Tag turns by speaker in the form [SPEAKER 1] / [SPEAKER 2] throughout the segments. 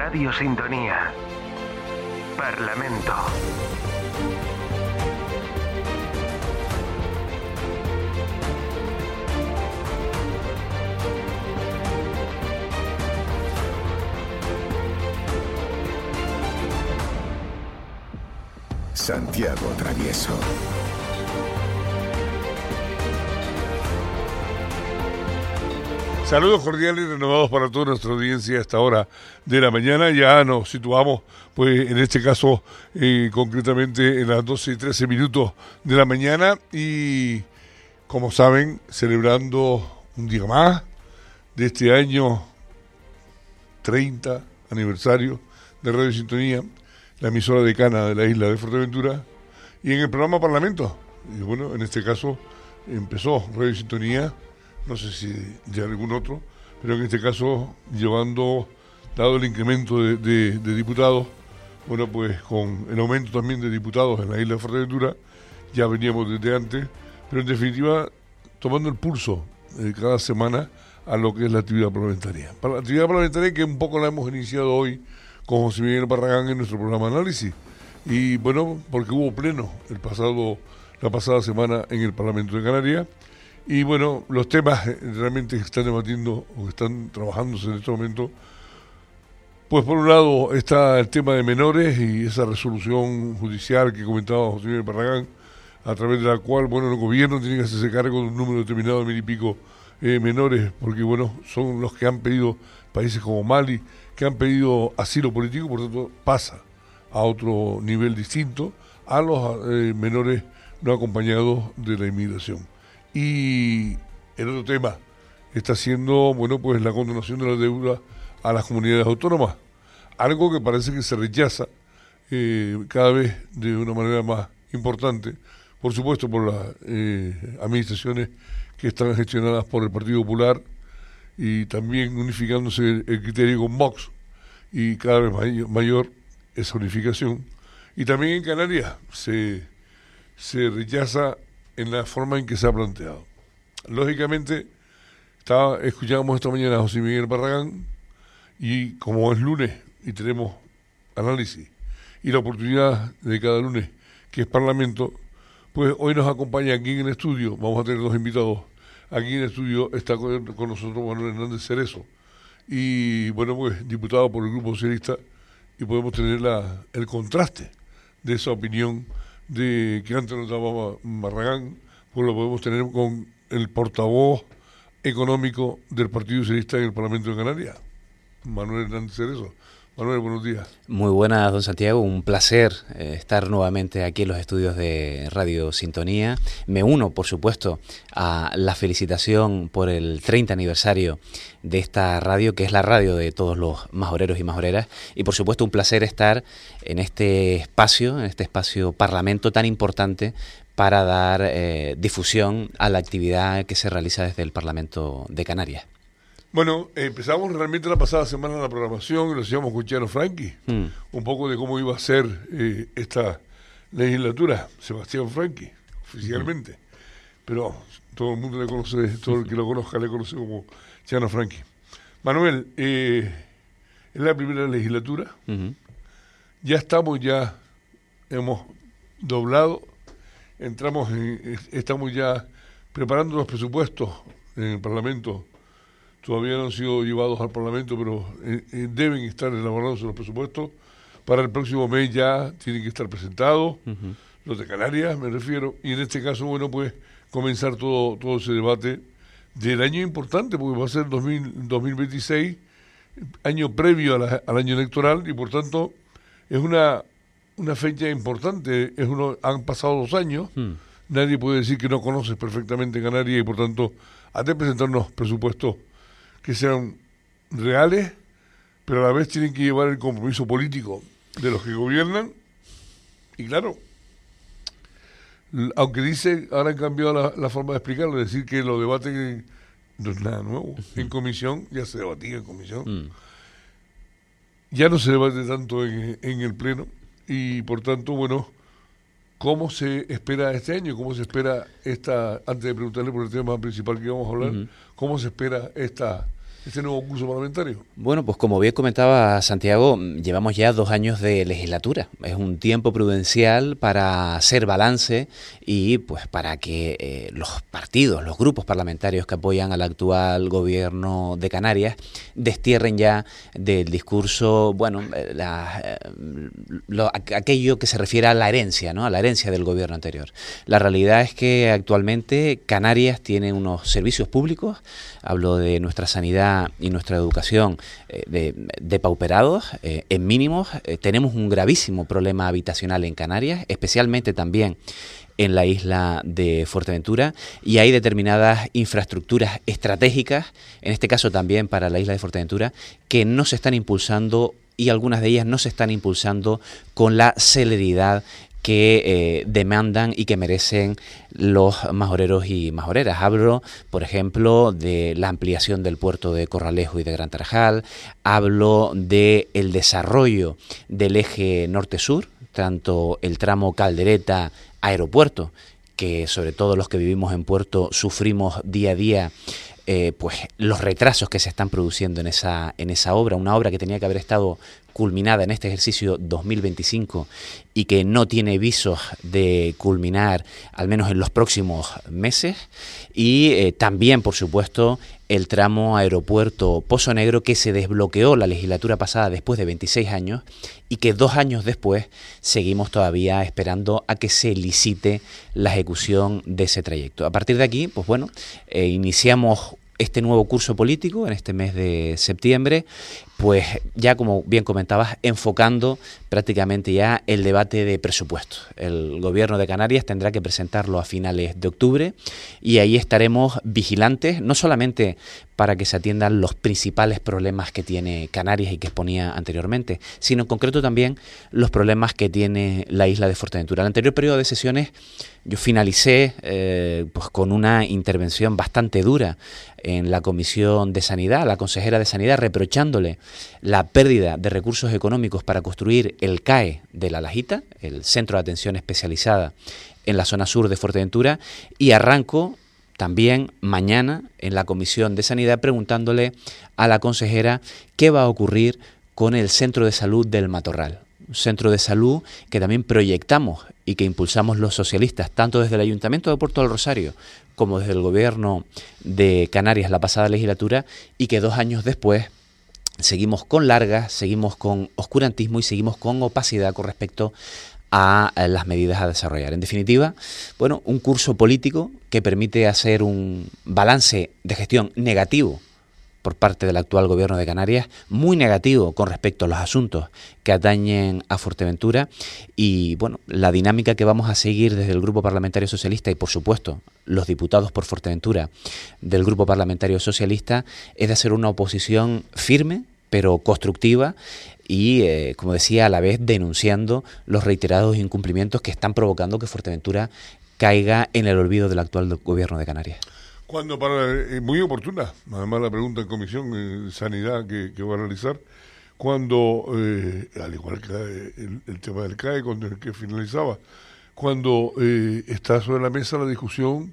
[SPEAKER 1] Radio Sintonía. Parlamento.
[SPEAKER 2] Santiago Travieso.
[SPEAKER 3] Saludos cordiales y renovados para toda nuestra audiencia a esta hora de la mañana. Ya nos situamos, pues en este caso, concretamente en las 12 y 13 minutos de la mañana y, como saben, celebrando un día más de este año 30 aniversario de Radio Sintonía, la emisora decana de la isla de Fuerteventura, y en el programa Parlamento. Y bueno, en este caso empezó Radio Sintonía, no sé si de algún otro, pero en este caso dado el incremento de diputados, bueno, pues con el aumento también de diputados en la isla de Fuerteventura, ya veníamos desde antes, pero en definitiva tomando el pulso cada semana a lo que es la actividad parlamentaria. Para la actividad parlamentaria que un poco la hemos iniciado hoy con José Miguel Barragán en nuestro programa Análisis, y bueno, porque hubo pleno la pasada semana en el Parlamento de Canarias. Y bueno, los temas realmente que están debatiendo o que están trabajándose en este momento, pues por un lado está el tema de menores y esa resolución judicial que comentaba José Miguel Barragán, a través de la cual, bueno, el gobierno tiene que hacerse cargo de un número determinado de 1.000 y pico menores, porque bueno, son los que han pedido, países como Mali, que han pedido asilo político, por tanto pasa a otro nivel distinto a los menores no acompañados de la inmigración. Y el otro tema está siendo, bueno, pues la condonación de la deuda a las comunidades autónomas, algo que parece que se rechaza cada vez de una manera más importante, por supuesto por las administraciones que están gestionadas por el Partido Popular y también unificándose el criterio con Vox, y cada vez mayor esa unificación. Y también en Canarias se rechaza en la forma en que se ha planteado. Lógicamente, escuchábamos esta mañana a José Miguel Barragán, y como es lunes y tenemos análisis y la oportunidad de cada lunes que es Parlamento, pues hoy nos acompaña aquí en el estudio, vamos a tener dos invitados. Aquí en el estudio está con nosotros Manuel Hernández Cerezo, y bueno, pues diputado por el Grupo Socialista, y podemos tener el contraste de esa opinión de que antes nos daba Barragán, pues lo podemos tener con el portavoz económico del Partido Socialista en el Parlamento de Canarias, Manuel Hernández Cerezo. Manuel, buenos días.
[SPEAKER 4] Muy buenas, don Santiago. Un placer estar nuevamente aquí en los estudios de Radio Sintonía. Me uno, por supuesto, a la felicitación por el 30 aniversario de esta radio, que es la radio de todos los majoreros y majoreras. Y, por supuesto, un placer estar en este espacio Parlamento tan importante para dar difusión a la actividad que se realiza desde el Parlamento de Canarias.
[SPEAKER 3] Bueno, empezamos realmente la pasada semana la programación y lo hacíamos con Chano Franqui, un poco de cómo iba a ser esta legislatura, Sebastián Franqui, oficialmente, pero todo el mundo le conoce, todo el que lo conozca le conoce como Chano Franqui. Manuel, es la primera legislatura, ya hemos doblado, estamos ya preparando los presupuestos en el Parlamento. Todavía no han sido llevados al Parlamento, pero deben estar elaborándose los presupuestos. Para el próximo mes ya tienen que estar presentados, los de Canarias me refiero, y en este caso, bueno, pues comenzar todo ese debate del año importante, porque va a ser 2026, año previo al año electoral, y por tanto es una fecha importante. Han pasado 2 años, nadie puede decir que no conoces perfectamente Canarias, y por tanto has de presentarnos presupuestos que sean reales, pero a la vez tienen que llevar el compromiso político de los que gobiernan. Y claro, aunque ahora han cambiado la forma de explicarlo, es decir, que lo debaten no es nada nuevo. En comisión, ya se debatía en comisión. Ya no se debate tanto en el Pleno, y por tanto, bueno, ¿cómo se espera este año? ¿Cómo se espera antes de preguntarle por el tema principal que vamos a hablar, cómo se espera esta este nuevo curso parlamentario?
[SPEAKER 4] Bueno, pues como bien comentaba Santiago, llevamos ya 2 años de legislatura. Es un tiempo prudencial para hacer balance y pues para que los partidos, los grupos parlamentarios que apoyan al actual gobierno de Canarias destierren ya del discurso, bueno, aquello que se refiere a la herencia, ¿no? A la herencia del gobierno anterior. La realidad es que actualmente Canarias tiene unos servicios públicos, hablo de nuestra sanidad y nuestra educación, depauperados, en mínimos. Tenemos un gravísimo problema habitacional en Canarias, especialmente también en la isla de Fuerteventura, y hay determinadas infraestructuras estratégicas, en este caso también para la isla de Fuerteventura, que no se están impulsando, y algunas de ellas no se están impulsando con la celeridad que demandan y que merecen los majoreros y majoreras. Hablo, por ejemplo, de la ampliación del puerto de Corralejo y de Gran Tarajal, hablo del desarrollo del eje norte-sur, tanto el tramo Caldereta-Aeropuerto, que sobre todo los que vivimos en puerto sufrimos día a día pues los retrasos que se están produciendo en esa obra, una obra que tenía que haber estado culminada en este ejercicio 2025 y que no tiene visos de culminar al menos en los próximos meses, y también, por supuesto, el tramo aeropuerto Pozo Negro, que se desbloqueó la legislatura pasada después de 26 años y que 2 años después seguimos todavía esperando a que se licite la ejecución de ese trayecto. A partir de aquí, pues bueno, iniciamos este nuevo curso político en este mes de septiembre, pues ya como bien comentabas, enfocando prácticamente ya el debate de presupuestos. El gobierno de Canarias tendrá que presentarlo a finales de octubre y ahí estaremos vigilantes, no solamente para que se atiendan los principales problemas que tiene Canarias y que exponía anteriormente, sino en concreto también los problemas que tiene la isla de Fuerteventura. El anterior periodo de sesiones yo finalicé pues con una intervención bastante dura en la Comisión de Sanidad, a la consejera de Sanidad, reprochándole la pérdida de recursos económicos para construir el CAE de La Lajita, el Centro de Atención Especializada en la zona sur de Fuerteventura, y arranco también mañana en la Comisión de Sanidad preguntándole a la consejera qué va a ocurrir con el Centro de Salud del Matorral. Un centro de salud que también proyectamos y que impulsamos los socialistas, tanto desde el Ayuntamiento de Puerto del Rosario como desde el Gobierno de Canarias la pasada legislatura, y que 2 años después seguimos con largas, seguimos con oscurantismo y seguimos con opacidad con respecto a las medidas a desarrollar. En definitiva, bueno, un curso político que permite hacer un balance de gestión negativo por parte del actual gobierno de Canarias, muy negativo con respecto a los asuntos que atañen a Fuerteventura, y bueno, la dinámica que vamos a seguir desde el Grupo Parlamentario Socialista y por supuesto los diputados por Fuerteventura del Grupo Parlamentario Socialista es de hacer una oposición firme pero constructiva y, como decía, a la vez denunciando los reiterados incumplimientos que están provocando que Fuerteventura caiga en el olvido del actual gobierno de Canarias.
[SPEAKER 3] Cuando muy oportuna, además la pregunta en Comisión de Sanidad que va a realizar, cuando, al igual que el tema del CAE con el que finalizaba, cuando está sobre la mesa la discusión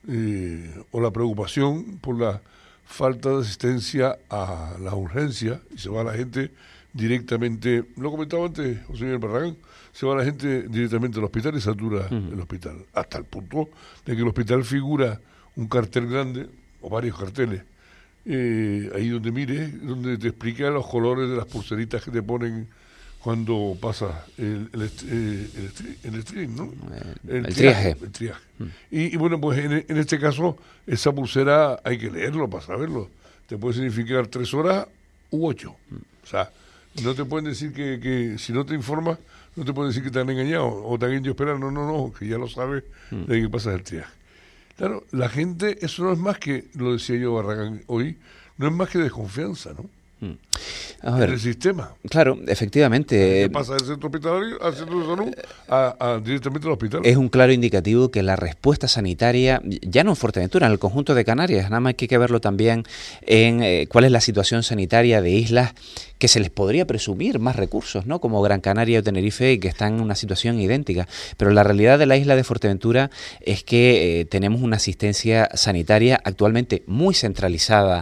[SPEAKER 3] o la preocupación por la falta de asistencia a las urgencias, y se va la gente directamente, lo comentaba antes José Miguel Barragán, se va la gente directamente al hospital y satura el hospital, hasta el punto de que el hospital figura un cartel grande, o varios carteles, ahí donde mires, donde te explica los colores de las pulseritas que te ponen cuando pasa el stream, ¿no?
[SPEAKER 4] El triaje.
[SPEAKER 3] El triaje. Y bueno, pues en este caso, esa pulsera hay que leerlo para saberlo. Te puede significar 3 horas u 8. O sea, no te pueden decir que si no te informas, no te pueden decir que te han engañado o te han hecho esperar. No, que ya lo sabes de que pasa el triaje. Claro, la gente, eso no es más que, lo decía yo Barragán hoy, no es más que desconfianza, ¿no?
[SPEAKER 4] A ver,
[SPEAKER 3] en el sistema.
[SPEAKER 4] Claro, efectivamente.
[SPEAKER 3] ¿Qué pasa del centro hospitalario al centro de salud directamente al hospital?
[SPEAKER 4] Es un claro indicativo que la respuesta sanitaria, ya no en Fuerteventura, en el conjunto de Canarias, nada más que hay que verlo también en cuál es la situación sanitaria de islas que se les podría presumir más recursos, ¿no? Como Gran Canaria o Tenerife, que están en una situación idéntica. Pero la realidad de la isla de Fuerteventura es que tenemos una asistencia sanitaria actualmente muy centralizada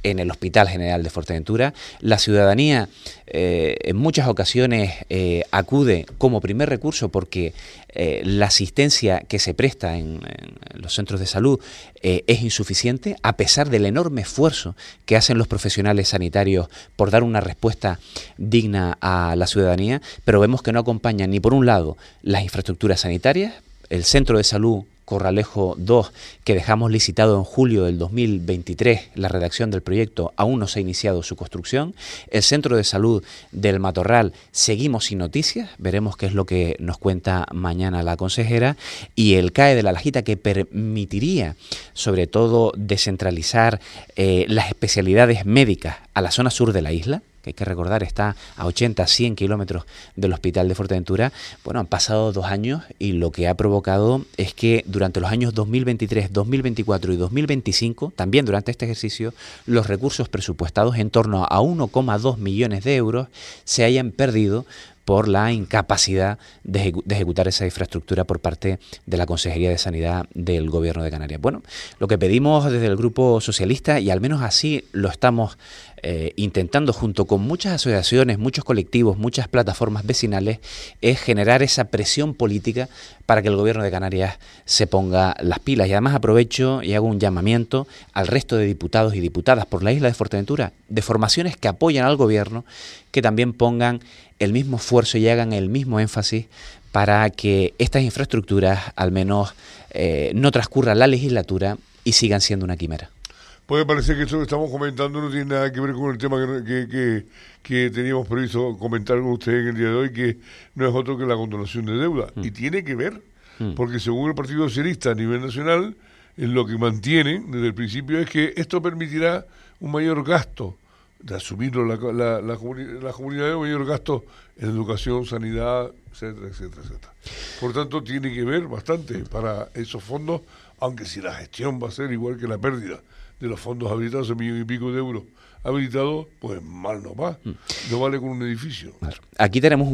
[SPEAKER 4] en el Hospital General de Fuerteventura. La ciudadanía en muchas ocasiones acude como primer recurso porque la asistencia que se presta en los centros de salud es insuficiente, a pesar del enorme esfuerzo que hacen los profesionales sanitarios por dar una respuesta digna a la ciudadanía, pero vemos que no acompañan ni por un lado las infraestructuras sanitarias, el centro de salud Corralejo 2, que dejamos licitado en julio del 2023, la redacción del proyecto, aún no se ha iniciado su construcción. El centro de salud del Matorral, seguimos sin noticias, veremos qué es lo que nos cuenta mañana la consejera. Y el CAE de La Lajita, que permitiría sobre todo descentralizar las especialidades médicas a la zona sur de la isla, que hay que recordar está a 80, 100 kilómetros del Hospital de Fuerteventura. Bueno, han pasado 2 años y lo que ha provocado es que durante los años 2023, 2024 y 2025, también durante este ejercicio, los recursos presupuestados en torno a 1,2 millones de euros se hayan perdido por la incapacidad de ejecutar esa infraestructura por parte de la Consejería de Sanidad del Gobierno de Canarias. Bueno, lo que pedimos desde el Grupo Socialista, y al menos así lo estamos intentando junto con muchas asociaciones, muchos colectivos, muchas plataformas vecinales, es generar esa presión política para que el Gobierno de Canarias se ponga las pilas. Y además aprovecho y hago un llamamiento al resto de diputados y diputadas por la isla de Fuerteventura, de formaciones que apoyan al Gobierno, que también pongan el mismo esfuerzo y hagan el mismo énfasis para que estas infraestructuras al menos no transcurra la legislatura y sigan siendo una quimera.
[SPEAKER 3] Puede parecer que esto que estamos comentando no tiene nada que ver con el tema que teníamos previsto comentar con ustedes en el día de hoy, que no es otro que la condonación de deuda. Y tiene que ver, porque según el Partido Socialista a nivel nacional, lo que mantiene desde el principio es que esto permitirá un mayor gasto, de asumirlo la comunidad, un mayor gasto en educación, sanidad, etcétera, etcétera, etcétera. Por tanto, tiene que ver bastante para esos fondos, aunque si la gestión va a ser igual que la pérdida de los fondos habilitados, $1,000,000 y pico de euros habilitados, pues mal no va, no vale con un edificio.
[SPEAKER 4] Aquí tenemos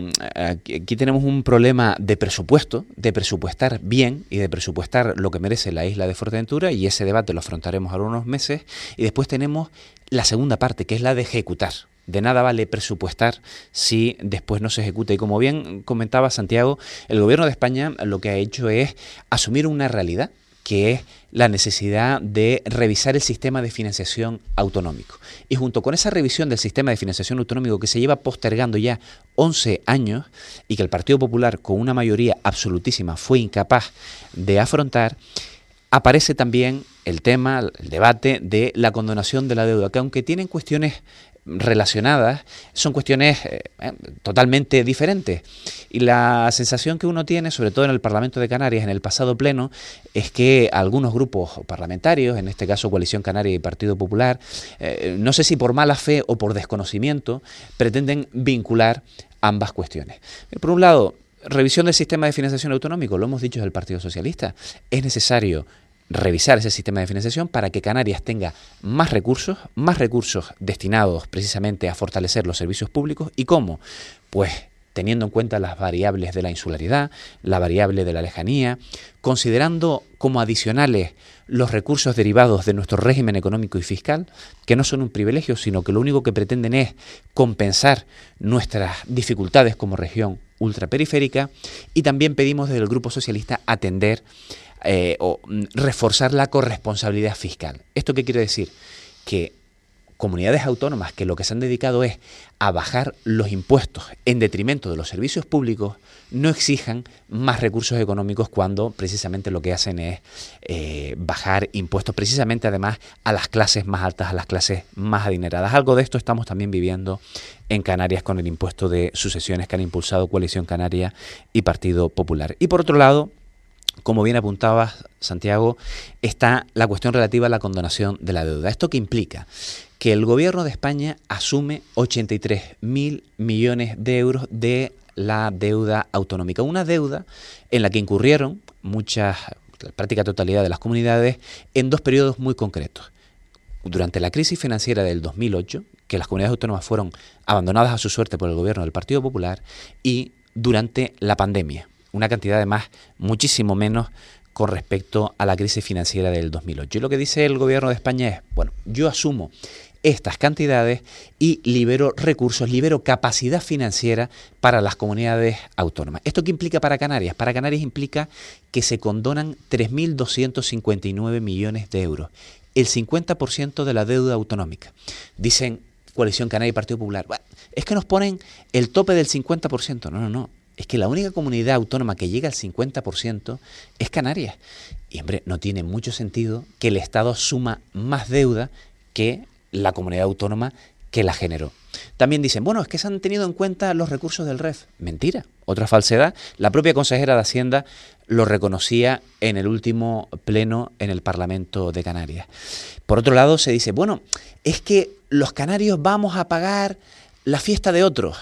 [SPEAKER 4] un problema de presupuesto, de presupuestar bien y de presupuestar lo que merece la isla de Fuerteventura, y ese debate lo afrontaremos ahora unos meses. Y después tenemos la segunda parte, que es la de ejecutar. De nada vale presupuestar si después no se ejecuta. Y como bien comentaba Santiago, el Gobierno de España lo que ha hecho es asumir una realidad, que es la necesidad de revisar el sistema de financiación autonómico. Y junto con esa revisión del sistema de financiación autonómico que se lleva postergando ya 11 años y que el Partido Popular con una mayoría absolutísima fue incapaz de afrontar, aparece también el tema, el debate de la condonación de la deuda, que aunque tienen cuestiones relacionadas, son cuestiones totalmente diferentes. Y la sensación que uno tiene, sobre todo en el Parlamento de Canarias, en el pasado pleno, es que algunos grupos parlamentarios, en este caso Coalición Canaria y Partido Popular, no sé si por mala fe o por desconocimiento, pretenden vincular ambas cuestiones. Por un lado, revisión del sistema de financiación autonómico, lo hemos dicho desde el Partido Socialista, es necesario revisar ese sistema de financiación para que Canarias tenga más recursos destinados precisamente a fortalecer los servicios públicos. ¿Y cómo? Pues teniendo en cuenta las variables de la insularidad, la variable de la lejanía, considerando como adicionales los recursos derivados de nuestro régimen económico y fiscal, que no son un privilegio, sino que lo único que pretenden es compensar nuestras dificultades como región ultraperiférica. Y también pedimos desde el Grupo Socialista atender o reforzar la corresponsabilidad fiscal. ¿Esto qué quiere decir? Que comunidades autónomas que lo que se han dedicado es a bajar los impuestos en detrimento de los servicios públicos no exijan más recursos económicos cuando precisamente lo que hacen es bajar impuestos precisamente además a las clases más altas, a las clases más adineradas. Algo de esto estamos también viviendo en Canarias con el impuesto de sucesiones que han impulsado Coalición Canaria y Partido Popular. Y por otro lado, como bien apuntaba Santiago, está la cuestión relativa a la condonación de la deuda. ¿Esto qué implica? Que el Gobierno de España asume 83.000 millones de euros de la deuda autonómica. Una deuda en la que incurrieron la práctica totalidad de las comunidades en 2 periodos muy concretos. Durante la crisis financiera del 2008, que las comunidades autónomas fueron abandonadas a su suerte por el Gobierno del Partido Popular, y durante la pandemia. Una cantidad además muchísimo menos con respecto a la crisis financiera del 2008. Y lo que dice el gobierno de España es, bueno, yo asumo estas cantidades y libero recursos, libero capacidad financiera para las comunidades autónomas. ¿Esto qué implica para Canarias? Para Canarias implica que se condonan 3.259 millones de euros, el 50% de la deuda autonómica. Dicen Coalición Canaria y Partido Popular, bueno, es que nos ponen el tope del 50%. No. Es que la única comunidad autónoma que llega al 50% es Canarias. Y, hombre, no tiene mucho sentido que el Estado asuma más deuda que la comunidad autónoma que la generó. También dicen, bueno, es que se han tenido en cuenta los recursos del REF. Mentira, otra falsedad. La propia consejera de Hacienda lo reconocía en el último pleno en el Parlamento de Canarias. Por otro lado, se dice, bueno, es que los canarios vamos a pagar la fiesta de otros,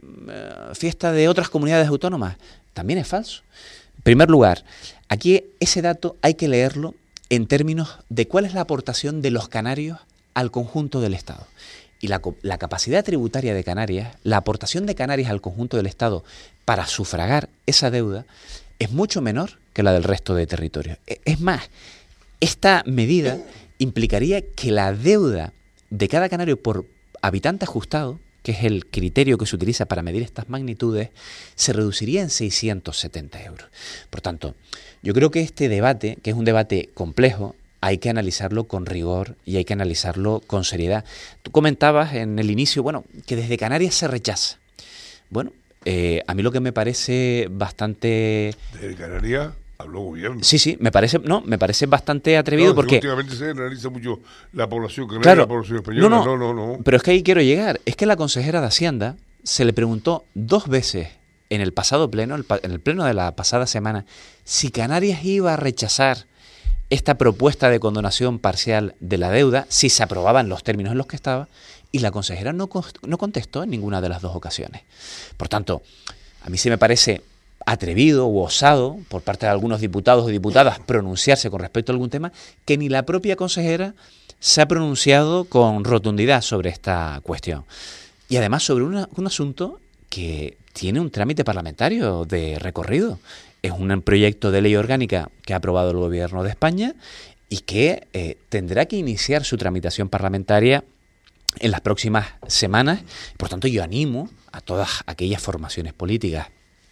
[SPEAKER 4] fiesta de otras comunidades autónomas. También es falso. En primer lugar, aquí ese dato hay que leerlo en términos de cuál es la aportación de los canarios al conjunto del Estado. Y la capacidad tributaria de Canarias, la aportación de Canarias al conjunto del Estado para sufragar esa deuda es mucho menor que la del resto de territorios. Es más, esta medida implicaría que la deuda de cada canario por habitante ajustado, que es el criterio que se utiliza para medir estas magnitudes, se reduciría en 670 euros. Por tanto, yo creo que este debate, que es un debate complejo, hay que analizarlo con rigor y hay que analizarlo con seriedad. Tú comentabas en el inicio, bueno, que desde Canarias se rechaza. Bueno, a mí lo que me parece bastante...
[SPEAKER 3] Desde Canarias habló gobierno.
[SPEAKER 4] Sí, me parece bastante atrevido porque...
[SPEAKER 3] Últimamente se analiza mucho la población canaria,
[SPEAKER 4] claro,
[SPEAKER 3] la población española. No.
[SPEAKER 4] Pero es que ahí quiero llegar. Es que la consejera de Hacienda se le preguntó 2 veces en el pasado pleno, en el pleno de la pasada semana, si Canarias iba a rechazar esta propuesta de condonación parcial de la deuda, si se aprobaban los términos en los que estaba, y la consejera no contestó en ninguna de las 2 ocasiones. Por tanto, a mí se me parece atrevido u osado por parte de algunos diputados o diputadas pronunciarse con respecto a algún tema que ni la propia consejera se ha pronunciado con rotundidad sobre esta cuestión. Y además sobre un asunto que tiene un trámite parlamentario de recorrido. Es un proyecto de ley orgánica que ha aprobado el Gobierno de España y que tendrá que iniciar su tramitación parlamentaria en las próximas semanas. Por tanto, yo animo a todas aquellas formaciones políticas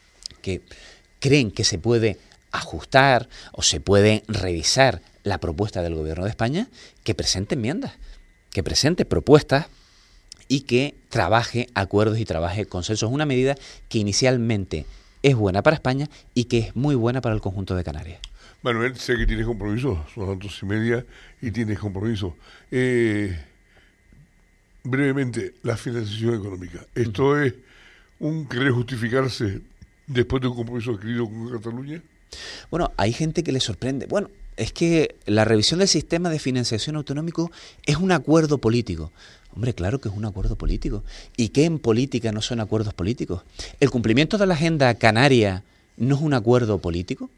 [SPEAKER 4] que creen que se puede ajustar o se puede revisar la propuesta del Gobierno de España, que presente enmiendas, que presente propuestas y que trabaje acuerdos y trabaje consensos. Una medida que inicialmente es buena para España y que es muy buena para el conjunto de Canarias.
[SPEAKER 3] Manuel, sé que tienes compromiso, son las 2:30 y tienes compromiso. Brevemente, la financiación económica. ¿Esto es un querer justificarse después de un compromiso adquirido con Cataluña?
[SPEAKER 4] Bueno, hay gente que le sorprende. Bueno, es que la revisión del sistema de financiación autonómico es un acuerdo político. Hombre, claro que es un acuerdo político. ¿Y qué en política no son acuerdos políticos? ¿El cumplimiento de la agenda canaria no es un acuerdo político?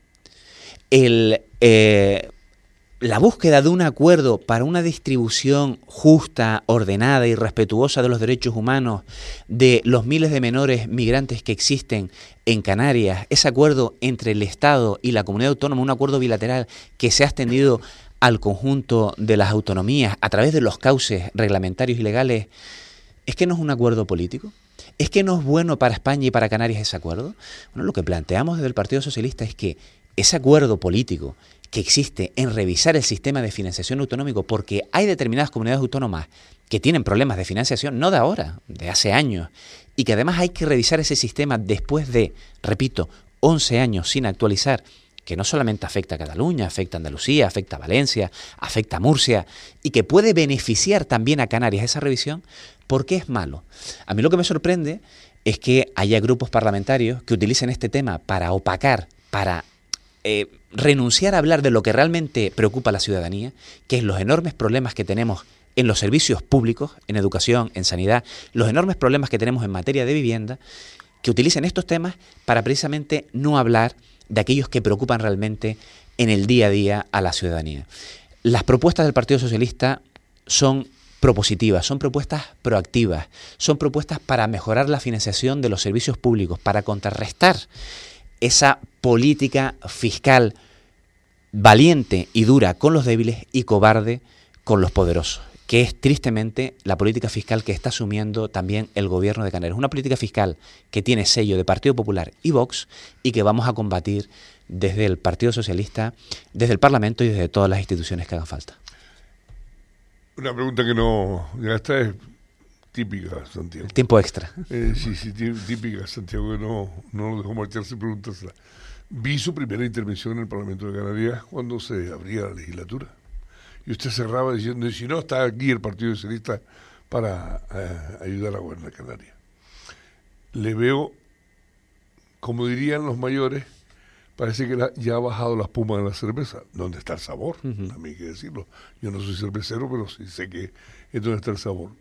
[SPEAKER 4] La búsqueda de un acuerdo para una distribución justa, ordenada y respetuosa de los derechos humanos de los miles de menores migrantes que existen en Canarias, ese acuerdo entre el Estado y la comunidad autónoma, un acuerdo bilateral que se ha extendido al conjunto de las autonomías a través de los cauces reglamentarios y legales, ¿es que no es un acuerdo político? ¿Es que no es bueno para España y para Canarias ese acuerdo? Bueno, lo que planteamos desde el Partido Socialista es que ese acuerdo político que existe en revisar el sistema de financiación autonómico, porque hay determinadas comunidades autónomas que tienen problemas de financiación, no de ahora, de hace años, y que además hay que revisar ese sistema después de, repito, 11 años sin actualizar, que no solamente afecta a Cataluña, afecta a Andalucía, afecta a Valencia, afecta a Murcia, y que puede beneficiar también a Canarias esa revisión, ¿por qué es malo? A mí lo que me sorprende es que haya grupos parlamentarios que utilicen este tema para opacar, para renunciar a hablar de lo que realmente preocupa a la ciudadanía, que es los enormes problemas que tenemos en los servicios públicos, en educación, en sanidad, los enormes problemas que tenemos en materia de vivienda, que utilicen estos temas para precisamente no hablar de aquellos que preocupan realmente en el día a día a la ciudadanía. Las propuestas del Partido Socialista son propositivas, son propuestas proactivas, son propuestas para mejorar la financiación de los servicios públicos, para contrarrestar esa política fiscal valiente y dura con los débiles y cobarde con los poderosos, que es tristemente la política fiscal que está asumiendo también el gobierno de Canarias. Una política fiscal que tiene sello de Partido Popular y Vox y que vamos a combatir desde el Partido Socialista, desde el Parlamento y desde todas las instituciones que hagan falta.
[SPEAKER 3] Una pregunta que no... Ya esta es típica, Santiago.
[SPEAKER 4] El tiempo extra.
[SPEAKER 3] Sí, típica, Santiago, que no lo dejó marchar sin preguntársela. Vi su primera intervención en el Parlamento de Canarias cuando se abría la legislatura. Y usted cerraba diciendo, si no, está aquí el Partido Socialista para ayudar a gobernar Canarias. Le veo, como dirían los mayores, parece que ya ha bajado la espuma de la cerveza. ¿Dónde está el sabor? También hay que decirlo. Yo no soy cervecero, pero sí sé que es donde está el sabor.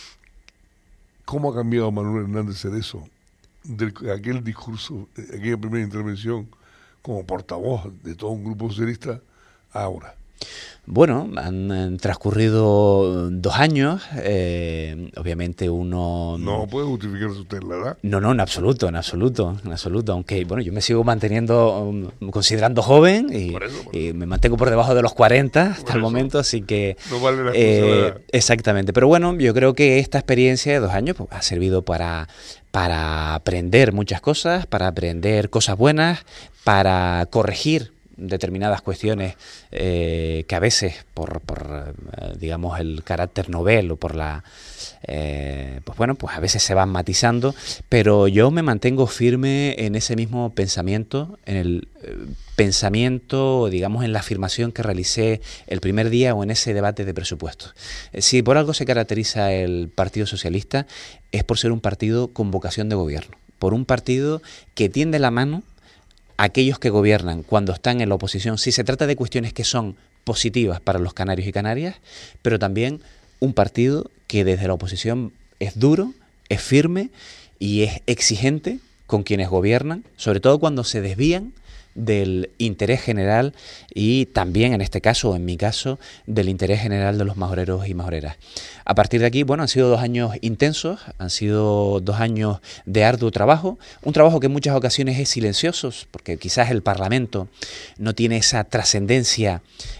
[SPEAKER 3] ¿Cómo ha cambiado Manuel Hernández Cerezo de aquel discurso, de aquella primera intervención como portavoz de todo un grupo socialista ahora?
[SPEAKER 4] Bueno, han transcurrido 2 años, obviamente uno...
[SPEAKER 3] No puede justificarse usted la edad.
[SPEAKER 4] No, en absoluto, aunque bueno, yo me sigo manteniendo, considerando joven y me mantengo por debajo de los 40 hasta el momento, así que...
[SPEAKER 3] No vale la excusa.
[SPEAKER 4] Exactamente, pero bueno, yo creo que esta experiencia de 2 años pues, ha servido para aprender muchas cosas, para aprender cosas buenas, para corregir determinadas cuestiones que a veces por digamos el carácter novel o por la pues bueno, pues a veces se van matizando, pero yo me mantengo firme en ese mismo pensamiento, en el pensamiento, digamos, en la afirmación que realicé el primer día o en ese debate de presupuestos. Si por algo se caracteriza el Partido Socialista es por ser un partido con vocación de gobierno, por un partido que tiende la mano aquellos que gobiernan cuando están en la oposición, si se trata de cuestiones que son positivas para los canarios y canarias, pero también un partido que desde la oposición es duro, es firme y es exigente con quienes gobiernan, sobre todo cuando se desvían del interés general y también en este caso, o en mi caso, del interés general de los majoreros y majoreras. A partir de aquí, bueno, han sido 2 años intensos, han sido 2 años de arduo trabajo, un trabajo que en muchas ocasiones es silencioso, porque quizás el Parlamento no tiene esa trascendencia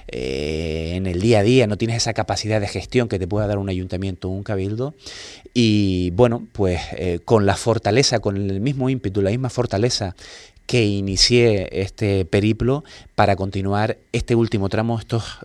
[SPEAKER 4] en el día a día, no tienes esa capacidad de gestión que te pueda dar un ayuntamiento o un cabildo, y bueno, pues con la fortaleza, con el mismo ímpetu, la misma fortaleza que inicié este periplo para continuar este último tramo,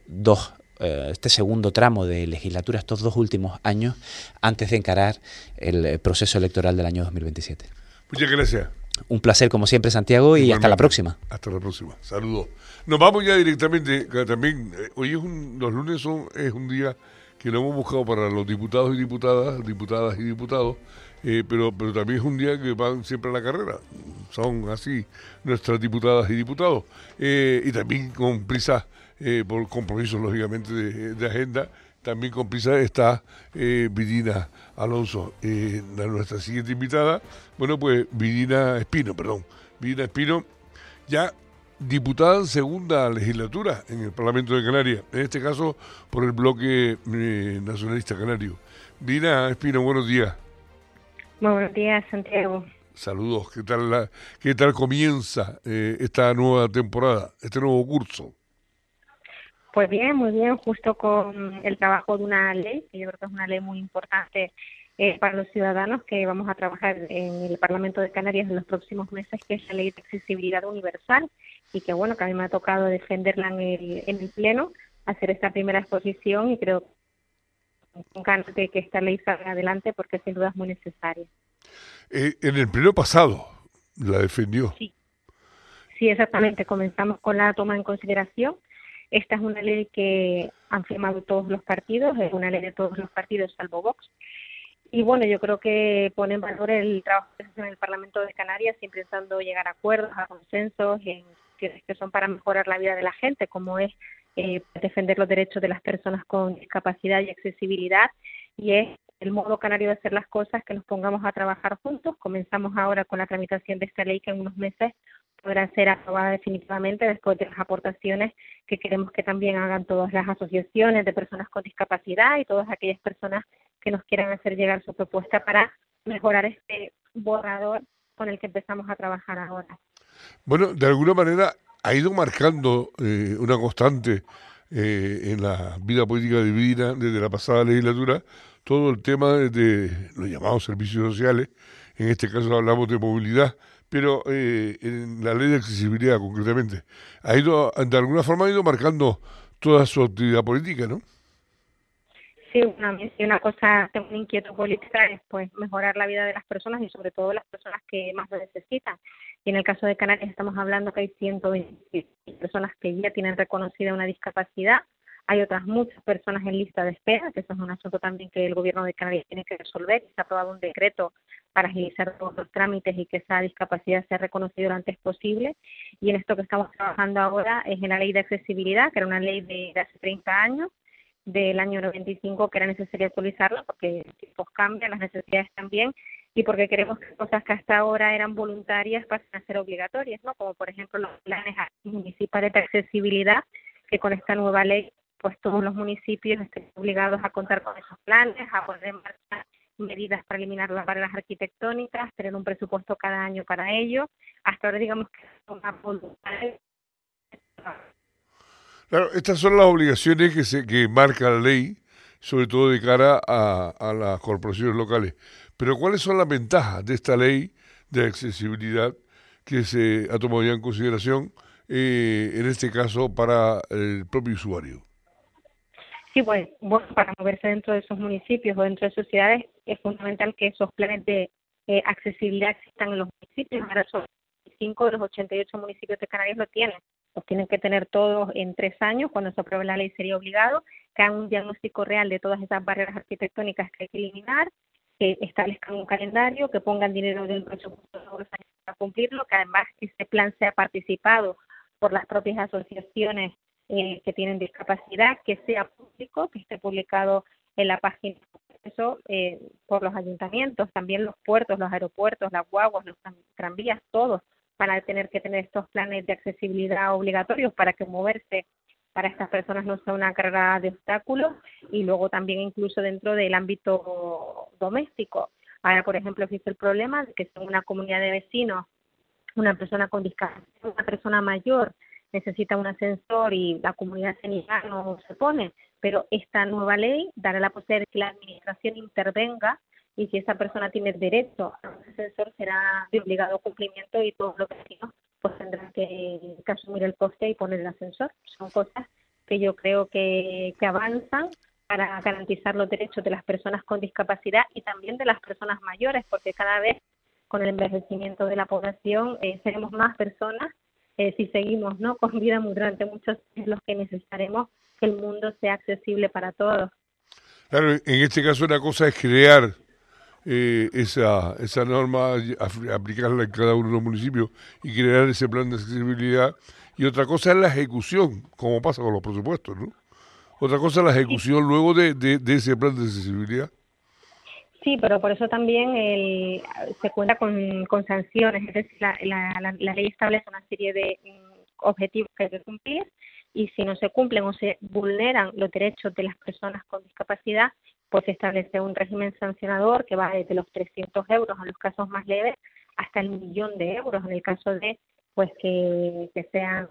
[SPEAKER 4] este segundo tramo de legislatura, estos 2 últimos años, antes de encarar el proceso electoral del año 2027.
[SPEAKER 3] Muchas gracias.
[SPEAKER 4] Un placer como siempre, Santiago, y hasta la próxima.
[SPEAKER 3] Hasta la próxima. Saludos. Nos vamos ya directamente, también, hoy los lunes es un día que lo hemos buscado para los diputados y diputadas y diputados, pero también es un día que van siempre a la carrera. Son así nuestras diputadas y diputados. Y también con prisa, por compromisos lógicamente de agenda, también con prisa está Virginia Alonso, nuestra siguiente invitada. Bueno, pues Virginia Espino, ya diputada en segunda legislatura en el Parlamento de Canarias, en este caso por el bloque nacionalista canario. Virginia Espino, buenos días.
[SPEAKER 2] Muy buenos días, Santiago.
[SPEAKER 3] Saludos. ¿Qué tal comienza esta nueva temporada, este nuevo curso?
[SPEAKER 2] Pues bien, muy bien, justo con el trabajo de una ley, que yo creo que es una ley muy importante para los ciudadanos, que vamos a trabajar en el Parlamento de Canarias en los próximos meses, que es la Ley de Accesibilidad Universal, y que bueno, que a mí me ha tocado defenderla en el Pleno, hacer esta primera exposición, y creo con ganas de que esta ley salga adelante, porque sin duda es muy necesaria.
[SPEAKER 3] En el Pleno pasado la defendió.
[SPEAKER 2] Sí, exactamente. Comenzamos con la toma en consideración. Esta es una ley que han firmado todos los partidos, es una ley de todos los partidos salvo Vox. Y bueno, yo creo que pone en valor el trabajo que se hace en el Parlamento de Canarias, siempre intentando llegar a acuerdos, a consensos, en que son para mejorar la vida de la gente, como es defender los derechos de las personas con discapacidad y accesibilidad, y es el modo canario de hacer las cosas, que nos pongamos a trabajar juntos. Comenzamos ahora con la tramitación de esta ley, que en unos meses podrá ser aprobada definitivamente, después de las aportaciones que queremos que también hagan todas las asociaciones de personas con discapacidad y todas aquellas personas que nos quieran hacer llegar su propuesta para mejorar este borrador con el que empezamos a trabajar ahora.
[SPEAKER 3] Bueno, de alguna manera ha ido marcando una constante en la vida política de Vida desde la pasada legislatura, todo el tema de los llamados servicios sociales. En este caso hablamos de movilidad, pero en la ley de accesibilidad concretamente, de alguna forma ha ido marcando toda su actividad política, ¿no?
[SPEAKER 2] Sí, una cosa que es una inquietud política es pues mejorar la vida de las personas y sobre todo las personas que más lo necesitan. Y en el caso de Canarias estamos hablando que hay 120 personas que ya tienen reconocida una discapacidad. Hay otras muchas personas en lista de espera, que eso es un asunto también que el gobierno de Canarias tiene que resolver. Se ha aprobado un decreto para agilizar todos los trámites y que esa discapacidad sea reconocida lo antes posible. Y en esto que estamos trabajando ahora es en la ley de accesibilidad, que era una ley de hace 30 años, del año 95, que era necesario actualizarla porque los tiempos cambian, las necesidades también, y porque queremos que cosas que hasta ahora eran voluntarias pasen a ser obligatorias, ¿no? Como por ejemplo los planes municipales de accesibilidad, que con esta nueva ley pues todos los municipios estén obligados a contar con esos planes, a poner en marcha medidas para eliminar las barreras arquitectónicas, tener un presupuesto cada año para ello. Hasta ahora digamos que son más voluntarias.
[SPEAKER 3] Claro, estas son las obligaciones que marca la ley, sobre todo de cara a las corporaciones locales. Pero ¿cuáles son las ventajas de esta ley de accesibilidad que se ha tomado ya en consideración, en este caso para el propio usuario?
[SPEAKER 2] Sí, pues bueno, para moverse dentro de esos municipios o dentro de sus ciudades es fundamental que esos planes de accesibilidad existan en los municipios. Ahora son 5 de los 88 municipios de Canarias lo tienen. Los tienen que tener todos en 3 años. Cuando se apruebe la ley sería obligado que hagan un diagnóstico real de todas esas barreras arquitectónicas que hay que eliminar, que establezcan un calendario, que pongan dinero del presupuesto todos los años para cumplirlo, que además ese plan sea participado por las propias asociaciones que tienen discapacidad, que sea público, que esté publicado en la página eso por los ayuntamientos, también los puertos, los aeropuertos, las guaguas, los tranvías, todos van a tener que tener estos planes de accesibilidad obligatorios para que moverse para estas personas no sea una carga de obstáculos, y luego también incluso dentro del ámbito doméstico. Ahora, por ejemplo, existe el problema de que si en una comunidad de vecinos una persona con discapacidad, una persona mayor, necesita un ascensor y la comunidad se niega, no se pone, pero esta nueva ley dará la posibilidad de que la administración intervenga, y si esa persona tiene derecho a un ascensor será de obligado cumplimiento y todos los vecinos pues tendrán que asumir el coste y poner el ascensor. Son cosas que yo creo que avanzan para garantizar los derechos de las personas con discapacidad y también de las personas mayores, porque cada vez con el envejecimiento de la población seremos más personas si seguimos con vida durante muchos años, los que necesitaremos que el mundo sea accesible para todos.
[SPEAKER 3] Claro, en este caso una cosa es crear esa norma, aplicarla en cada uno de los municipios y crear ese plan de accesibilidad, y otra cosa es la ejecución, como pasa con los presupuestos, ¿no? Otra cosa es la ejecución luego de ese plan de accesibilidad.
[SPEAKER 2] Sí, pero por eso también se cuenta con sanciones, es decir, la ley establece una serie de objetivos que hay que cumplir, y si no se cumplen o se vulneran los derechos de las personas con discapacidad, pues se establece un régimen sancionador que va desde los 300 euros en los casos más leves hasta el 1.000.000 de euros en el caso de pues que sean,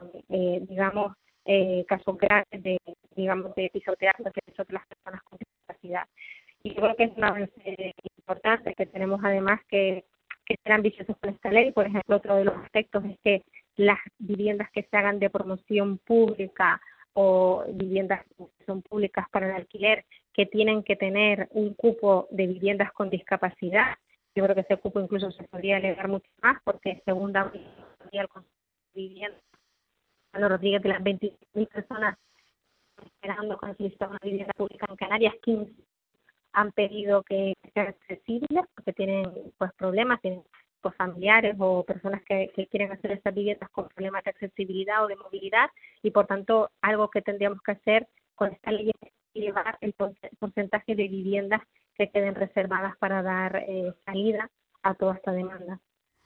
[SPEAKER 2] casos graves de pisotear los derechos de las personas con discapacidad. Y yo creo que es un avance importante, que tenemos además que ser ambiciosos con esta ley. Por ejemplo, otro de los aspectos es que las viviendas que se hagan de promoción pública o viviendas que son públicas para el alquiler, que tienen que tener un cupo de viviendas con discapacidad. Yo creo que ese cupo incluso se podría elevar mucho más, porque según el Consejo de Vivienda, Manuel Rodríguez, de las 25.000 personas esperando con solicitar una vivienda pública en Canarias, 15 han pedido que sea accesible porque tienen pues problemas, tienen pues familiares o personas que quieren hacer estas viviendas con problemas de accesibilidad o de movilidad, y por tanto algo que tendríamos que hacer con esta ley es elevar el porcentaje de viviendas que queden reservadas para dar salida a toda esta demanda.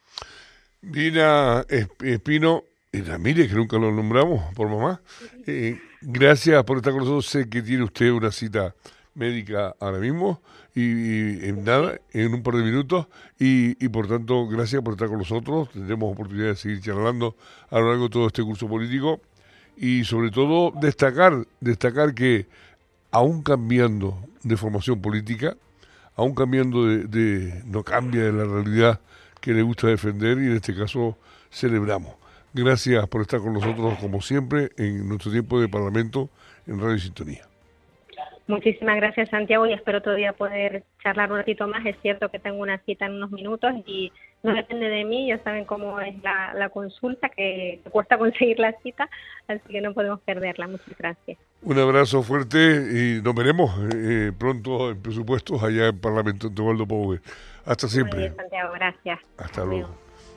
[SPEAKER 3] Dina Espino Ramírez, que nunca lo nombramos por mamá, gracias por estar con nosotros. Sé que tiene usted una cita médica ahora mismo y en nada, en un par de minutos y por tanto gracias por estar con nosotros. Tendremos oportunidad de seguir charlando a lo largo de todo este curso político y sobre todo destacar que aún cambiando de formación política, aún cambiando no cambia de la realidad que le gusta defender y en este caso celebramos. Gracias por estar con nosotros como siempre en nuestro tiempo de Parlamento en Radio Sintonía.
[SPEAKER 2] Muchísimas gracias, Santiago, y espero todavía poder charlar un ratito más. Es cierto que tengo una cita en unos minutos y no depende de mí, ya saben cómo es la consulta, que cuesta conseguir la cita, así que no podemos perderla. Muchas gracias.
[SPEAKER 3] Un abrazo fuerte y nos veremos pronto en presupuestos allá en Parlamento en Teobaldo Pougue. Hasta siempre.
[SPEAKER 2] Muy bien, Santiago, gracias.
[SPEAKER 3] Hasta luego.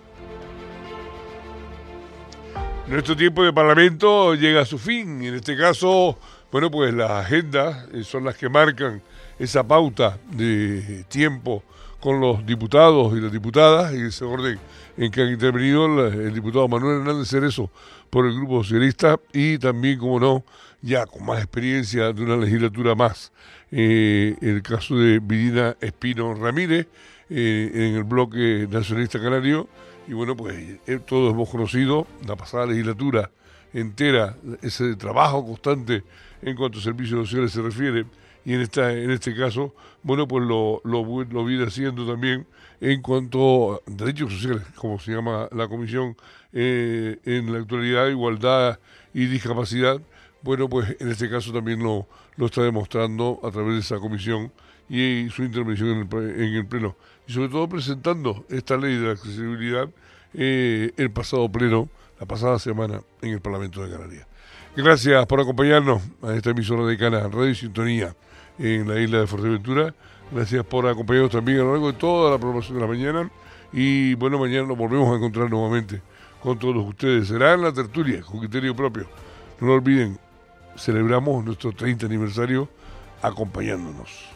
[SPEAKER 3] Nuestro tiempo de Parlamento llega a su fin y en este caso, bueno, pues las agendas son las que marcan esa pauta de tiempo con los diputados y las diputadas, en ese orden en que han intervenido el diputado Manuel Hernández Cerezo por el Grupo Socialista y también, como no, ya con más experiencia de una legislatura más, el caso de Virginia Espino Ramírez en el bloque nacionalista canario. Y bueno, pues todos hemos conocido la pasada legislatura entera, ese trabajo constante en cuanto a servicios sociales se refiere, y en este caso, bueno, pues lo viene haciendo también en cuanto a derechos sociales, como se llama la comisión en la actualidad, igualdad y discapacidad. Bueno, pues en este caso también lo está demostrando a través de esa comisión y su intervención en el Pleno. Y sobre todo presentando esta ley de la accesibilidad el pasado Pleno, la pasada semana en el Parlamento de Canarias. Gracias por acompañarnos a esta emisora de Cana, Radio Sintonía, en la isla de Fuerteventura. Gracias por acompañarnos también a lo largo de toda la programación de la mañana. Y bueno, mañana nos volvemos a encontrar nuevamente con todos ustedes. Será en la tertulia, con criterio propio. No lo olviden, celebramos nuestro 30 aniversario acompañándonos.